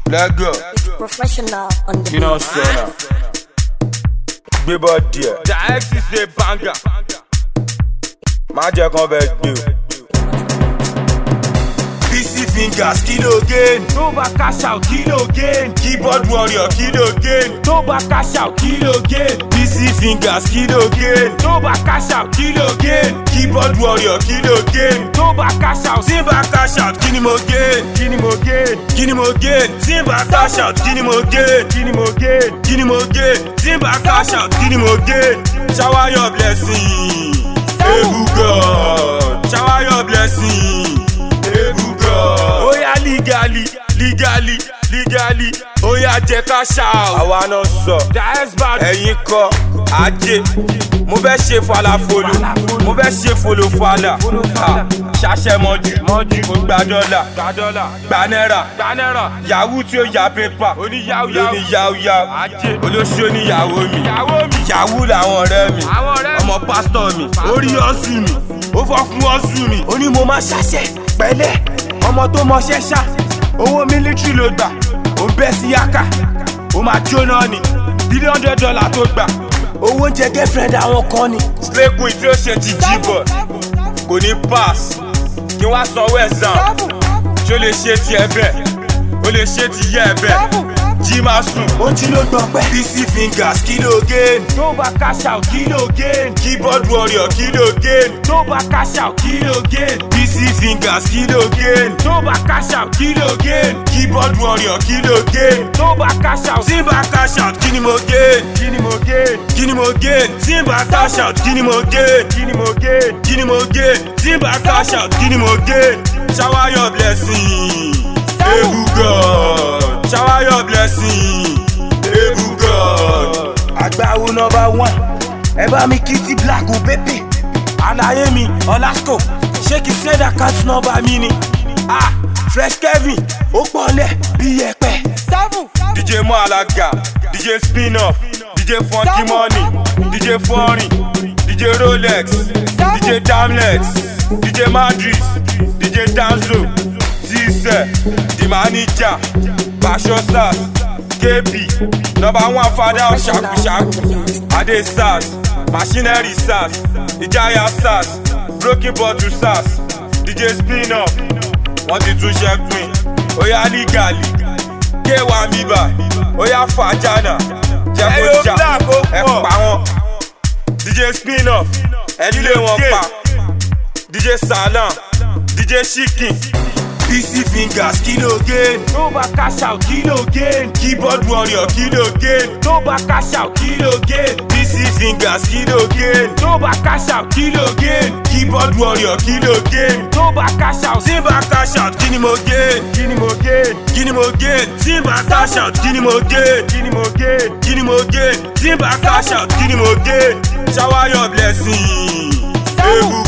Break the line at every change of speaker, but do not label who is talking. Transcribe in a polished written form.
Let go.
Professional on the
You know, Sona. Gbé bọ́ọ̀dì ẹ̀.
The X is a banger.
Má jẹ́ kán bẹ gbé o. PC fingers kilo gain.
Tó bá cash out kilo gain.
Keyboard warrior kilo gain.
Tó bá cash out kilo gain.
PC fingers kilo gain.
Tó bá cash out kilo gain.
Keyboard warrior kilo gain.
Tó bá cash out.
Tí n bá cash out kí ni mo gain?
Kí ni mo gain?
Kí ni mo gain? Tí n bá cash out kí ni mo gain?
Kí ni mo gain?
Kí ni mo gain? Tí n bá cash out kí ni mo gain? Shower your blessing. Ebu God. Shower your blessing. Ebu God.
Oya legally.
Oya jẹ́ ká ṣá o. Àwa náà sọ.
The X bad.
Ẹ̀yin kọ́ ajé. Mo fẹ́ ṣe falafolo. Mo fẹ́ ṣe folofala. Ṣaṣẹ́ mọ́jú. Mo gba dọ́là. Gba náírà. Yahoo tí ó ya pépà.
Oní yahoo.
Lóní yahoo.
Ajé.
Olóṣó ní ìyàwó mi.
Ìyàwó mi.
Yahoo làwọn ọ̀rẹ́ mi.
Àwọn ọ̀rẹ́ mi.
Ọmọ pásítọ̀ mi. Orí ọ̀sùn mi. Ó fọ́ fún ọ̀sùn mi. Ó ní mo máa ṣàṣẹ pẹ̀lẹ́. Ọmọ tó mọṣẹ́ ṣá. Owó mílítírì ló gbà. Ó bẹ́ sí yáká. Ó máa jóná ni. $300 tó gbà. Owó oúnjẹ girlfriend àwọn kan ni. Slay queen tí ó ṣe ti jíbọ̀. Kò ní pass. Kí wá sanwó exam. Ṣé o lè ṣe tiẹ̀ bẹ́ẹ̀? O lè ṣe ti yẹ ẹ bẹ́ẹ̀. Jí máa sùn. Ó jí ló gbọ́ pẹ́. PC fingers kilo gain.
Tó bá cash out kilo gain.
Keyboard warrior kilo gain.
Tó bá cash out kilo gain.
PC fingers kilo gain.
Tó bá cash out kilo gain.
Keyboard warrior kilo gain.
Tó bá cash out.
Tí n bá cash out kí ni mo gain?
Kí ni mo gain?
Kí ni mo gain? Tí n bá cash out kí ni mo gain?
Kí ni mo gain?
Kí ni mo gain? Tí n bá cash out kí ni mo gain? Shower your blessing. Ebu God. Shower your blessing. Ebu God. Àgbàwo #1. Ẹ bá mi kí ti black o pépè. Àlàyé mi Olasco. Ṣé kìí ṣe account number mi ni? Fresh Kevin. Ó pọ̀nlẹ̀ bí yẹpẹ̀. DJ Mo Alaga. DJ Spin Off. DJ Funky Money. DJ Foreign. DJ Rolex. DJ Damlex. DJ Madrid. DJ Danzo. Tise. The Manager. Basho Sass. KB. #1 father of Shaku Shaku. Ade Sass. Machinery Sass. Ijaya Sass. Broken Bottle Sass. DJ Spin Off. Wọ́n ti tún ṣe pin. Oya legally. K1 Miba. Oya Fajana. Jẹ́kọ̀ọ́jà. Ẹ pa wọn. DJ Spin Off. Ẹni lé wọn pa. DJ Salam. DJ Chicken. PC fingers kilo gain.
Tó bá cash out kilo gain.
Keyboard warrior kilo gain.
Tó bá cash out kilo gain.
PC fingers kilo gain.
Tó bá cash out kilo gain.
Keyboard warrior kilo gain.
Tó bá cash out.
Tí n bá cash out kí ni mo gain?
Kí ni mo gain?
Kí ni mo gain? Tí n bá cash out kí ni mo gain?
Kí ni mo gain?
Kí ni mo gain? Tí n bá cash out kí ni mo gain? Shower your blessing. Ebu